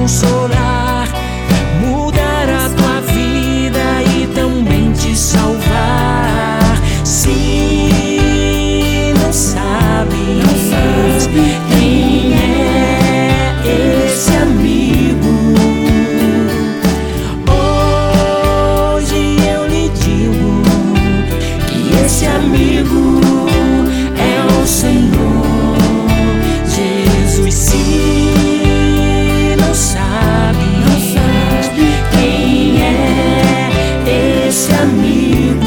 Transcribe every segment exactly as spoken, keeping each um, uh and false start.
consolar, mudar a tua vida e também te salvar. Se não sabes, não sabes quem é esse amigo, hoje eu lhe digo que esse amigo é o Senhor Jesus. Se não sabe, não sabe quem é esse amigo,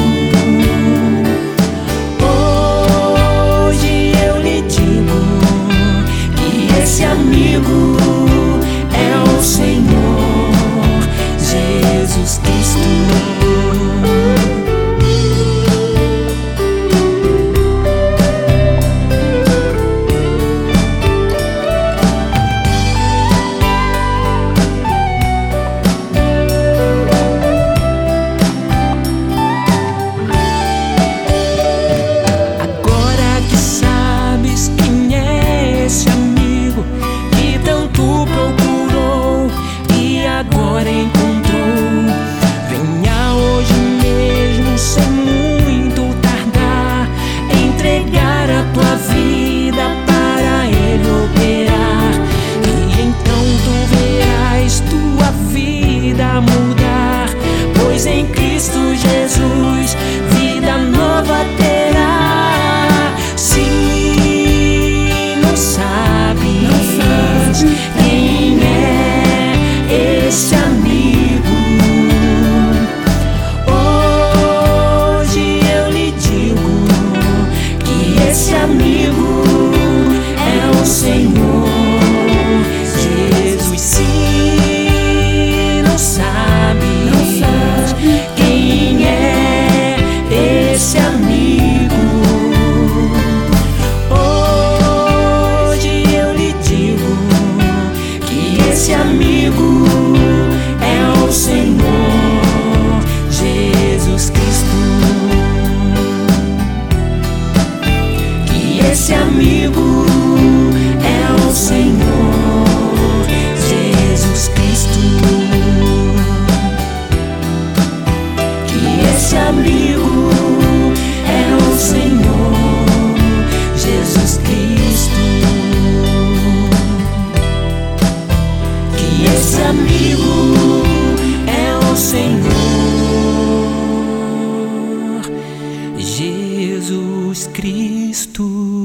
hoje eu lhe digo que esse amigo é o Senhor Jesus Cristo. Agora encontrou, venha hoje mesmo, sem muito tardar, entregar a tua vida para Ele operar, e então tu verás tua vida mudar, pois em Cristo Jesus vida nova terá. Se não sabe, não sabe quem é esse amigo, hoje eu lhe digo que esse amigo é o Senhor Jesus. Se não sabe, não sabe quem é esse amigo, hoje eu lhe digo que esse amigo é o Senhor Jesus Cristo. Que esse amigo é o Senhor Jesus Cristo. Que esse amigo é o Senhor Jesus Cristo. Que esse amigo é o Senhor Jesus Cristo.